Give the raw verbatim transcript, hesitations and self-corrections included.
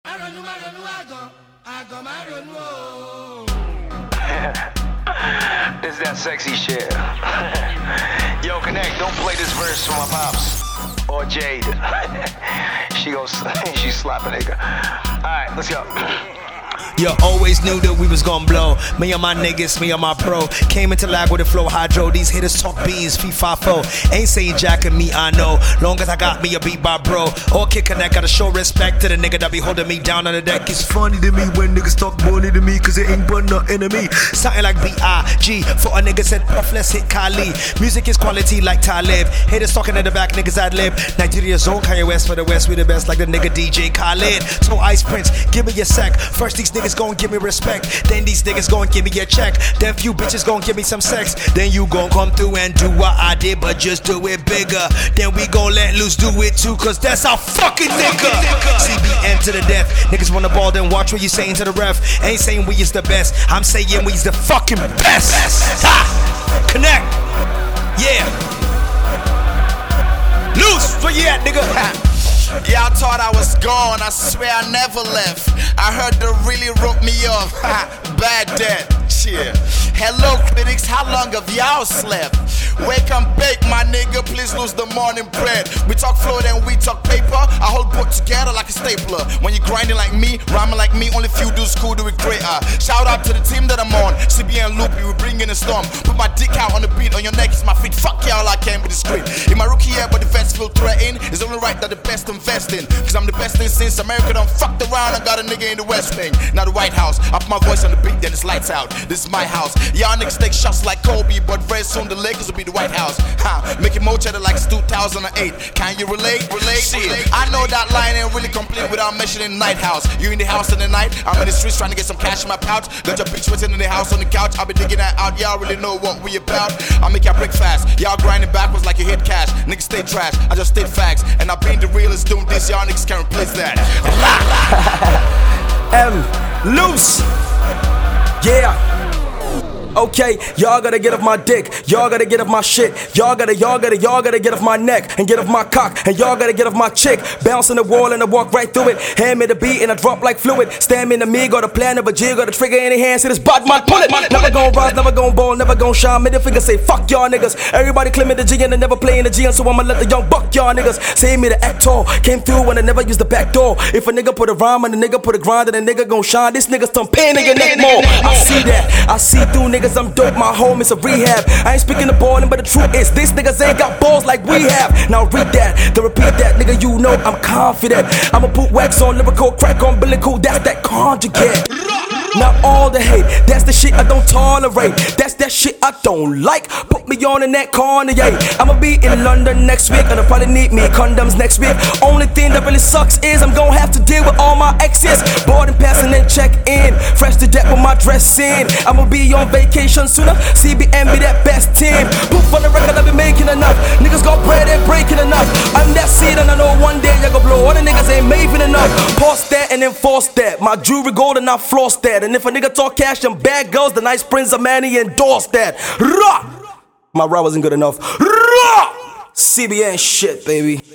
This is that sexy shit. Yo, Connect, don't play this verse for my pops. Or Jade. she goes, she slap a nigga. Alright, let's go. You always knew that we was gon' blow. Me and my niggas, me and my pro. Came into lag with the flow hydro. These hitters talk beans, fee five four. Ain't saying jack and me, I know. Long as I got me a beat by bro. Or Kid Connect, gotta show respect to the nigga that be holding me down on the deck. It's funny to me when niggas talk money to me, cause it ain't but nothing to me. Something like B I G for a nigga said puff, let's hit Kali. Music is quality like Talib. Haters talking in the back, niggas ad lib. Nigeria's own Kanye West for the West, we the best like the nigga D J Khaled. So Ice Prince, give me a sec. First these niggas gon' give me respect, then these niggas gon' give me a check, then few bitches gon' give me some sex, then you gon' come through and do what I did, but just do it bigger. Then we gon' let loose, do it too, cause that's our fucking nigga. C B N to the death, niggas wanna ball, then watch what you saying to the ref. Ain't saying we is the best, I'm saying we is the fucking best. Ha! Connect, yeah. Loose, where you at, nigga? Y'all thought I was gone, I swear I never left. I heard they really wrote me off. Bad debt, shit. Hello critics, how long have y'all slept? Wake and bake, my nigga, please lose the morning bread. We talk flow, then we talk paper. I hold both together like a stapler. When you grinding like me, rhyming like me, only few do school do it greater. Shout out to the team that I'm on, C B N Loopy, we bring in a storm. Put my dick out on the beat, on your neck is my feet. Fuck y'all, I can't be discreet. In my rookie year, but the vets feel threatened. It's only right that the best invest in, cause I'm the best thing since America done fucked around. I got a nigga in the West Wing, now the White House. I put my voice on the beat, then it's lights out. This is my house. Y'all niggas take shots like Kobe, but very soon the Lakers will be the White House. Ha, making more cheddar like it's two thousand eight. Can you relate? Relate? Shit, I know that line ain't really complete without mentioning Night House. You in the house in the night, I'm in the streets trying to get some cash in my pouch. Got your bitch waiting in the house on the couch, I'll be digging that out. Y'all really know what we about. I make y'all break fast, y'all grinding backwards like you hit cash. Niggas stay trash, I just stay facts. And I been the realest doing this, y'all niggas can't replace that. M, loose, yeah. Okay, y'all gotta get off my dick, y'all gotta get off my shit, y'all gotta, y'all gotta, y'all gotta get off my neck and get off my cock, and y'all gotta get off my chick. Bounce on the wall and I walk right through it. Hand me the beat and I drop like fluid. Stand me to me, got a plan of a G, got a trigger in the hand, see this bad man pull it. Never gon' rise, never gon' ball, never gon' shine. Middle finger say fuck y'all niggas. Everybody claiming the G and they never playing the G, and so I'ma let the young buck y'all niggas. Say me the act tall, came through when I never used the back door. If a nigga put a rhyme and a nigga put a grind, then a nigga gon' shine. This nigga's thumb pain in your neck more. I see that, I see through niggas, I'm dope, my home is a rehab. I ain't speaking the balling, but the truth is these niggas ain't got balls like we have. Now read that, then repeat that, nigga, you know I'm confident. I'ma put wax on lyrical, crack on umbilical, that's that conjugate. Now all the hate, that's the shit I don't tolerate. That's that shit I don't like. Put me on in that corner, yeah. I'ma be in London next week, and I'll probably need me condoms next week. Only thing that really sucks is I'm gonna have to deal with all my exes. Boarding pass and then check in. Fresh to death with my dress in. I'ma be on vacation sooner. C B N be that best team. Poof on the record, I've been making enough. Niggas got bread and breaking enough. I'm that seed and I know one day I go blow. All the niggas ain't making enough. Pause that and enforce that. My jewelry gold and I floss that. And if a nigga talk cash and bad girls, the nice Prince of Manny endorse that. Rah! My rap wasn't good enough. Rah! C B N shit, baby.